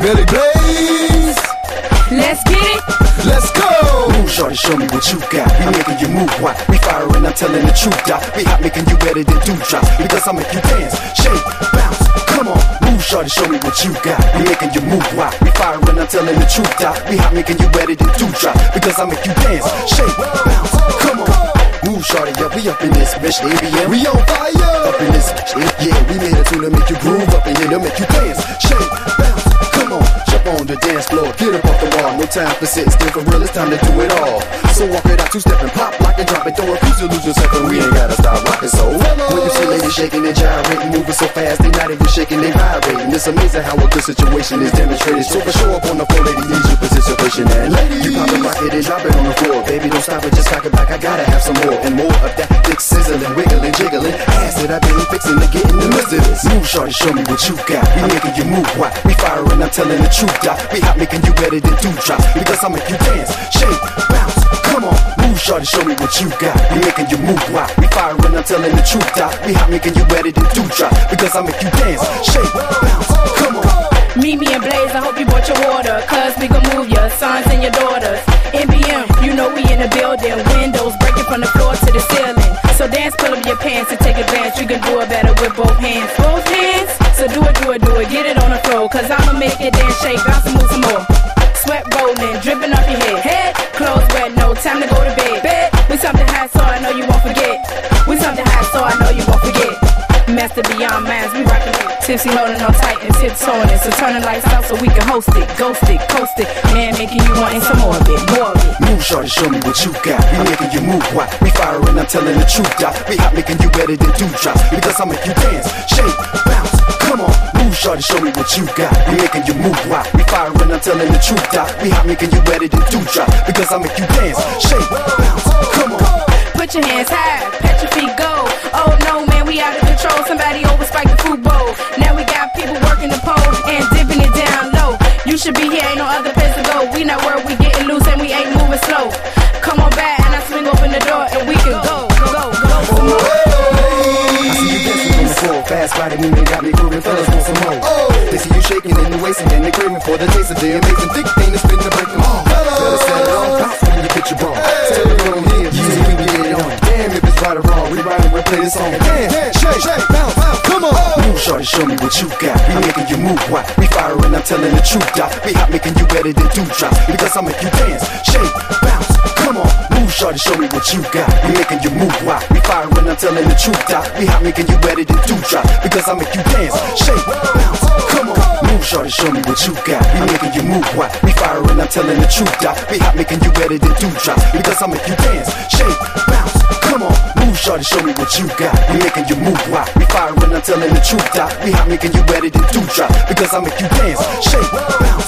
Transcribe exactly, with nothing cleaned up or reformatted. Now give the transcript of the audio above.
Billy Blaze. Let's get it. Let's go. Move, shorty, show me what you got. We making you move, why? We firing, I'm telling the truth, doc. We hot, making you better than Dewdrop. Because I make you dance, shake, bounce. Come on, move, shorty, show me what you got. We making you move, why? We firing, I'm telling the truth, doc. We hot, making you better than Dewdrop. Because I make you dance, shake, bounce. Come on, move, shorty, up, we up in this bitch, A B M. We on fire. Up in this bitch, yeah. We made a tune to make you groove up in here, to make you dance, shake, bounce. Come on, jump on the dance floor, get up off the wall. No time for sitting still, for real, it's time to do it all. So walk it out, two-step and pop, lock and drop it. Don't refuse to lose yourself, and we ain't gotta stop rocking. So when you see ladies shaking and gyrating, moving so fast, they not even shaking, they vibrating. It's amazing how a good situation is demonstrated. So for sure up on the floor, lady, needs your participation. And ladies, you pop and rock it and drop it on the floor. Baby, don't stop it, just cock it back. I gotta have some more and more of that thick sizzling, wiggling, jiggling ass that I've been fixing to get in the midst of this. Move, shorty, show me what you got. We making you move, why? We firing, I'm telling the truth, doc. We hot, making you better than Dewdrop. Because I make you dance, shake, bounce. Come on, move, shorty, show me what you got. We making you move, why? We firing, I'm telling the truth, doc. We hot, making you better than Dewdrop. Because I make you dance, shake, bounce. Come on. Mimi and Blaze, I hope you brought your water, cause we gon' move your sons and your daughters. M B M, you know we in the building. Windows breaking from the floor to the ceiling. So dance, pull up your pants and take advantage. You can do it better with both hands. Both hands? So do it, do it, do it. Get it on the floor, cause I'ma make it dance, shake, bounce and move some more. Sweat rolling, dripping off your head. Head, clothes wet, no time to go to bed. Bed, we something hot, so I know you won't forget. We something hot, so I know you won't forget. Master beyond minds, we rockin' it. Tipsy holding on tight and tiptoeing it. So turn the lights out so we can host it, ghost it, coast it. Man, making you want some more of it, more of it. Move, shorty, show me what you got. We making you move, why? We firing, I'm telling the truth, doc. We hot, making you better than Dewdrop. Because I make you dance, shake, bounce. Come on, move, shorty, show me what you got. We making you move, why? We firing, I'm telling the truth, doc. We hot, making you better than Dewdrop. Because I make you dance, shake, bounce. Come on. Put your hands high, pat your feet go. Oh no, man, we out of control. Somebody overspiked the food bowl. Now we got people working the pole and dipping it down low. You should be here, ain't no other place to go. We not where we getting loose and we ain't moving slow. Come on back and I swing open the door and we can go, go, go, go for more. I see you dancing on the floor, fast body movement got me grooving. Fellas want some more. They see you shaking in the waist and they craving for the taste of the amazing thick thing that's been to break them all. Better set it on, bounce when you get your ball. Tell it on here, you see we can get it on. Damn if it's right or wrong, we ride and we play this song. Damn, shake, shake, bounce, bounce, come on. Move, shorty, show me what you got. We making you move, why? We firing, I'm telling the truth, doc. We hot, making you better than Dewdrop. Because I make you dance, shake, bounce, come on. Move, shorty, show me what you got. We making you move, why? We firing, I'm telling the truth, doc. We hot, making you better than Dewdrop. Because I make you dance, shake, bounce, come on. Move, shorty, show me what you got. We making you move, why? We firing, I'm telling the truth, doc. We hot, making you better than Dewdrop. Because I make you dance, shake, bounce, come on. Move, shorty, show me what you got. We making you move, why? We firing, I'm telling the truth, doc. We hot, making you better than Dewdrop. Because I make you dance, shake, bounce.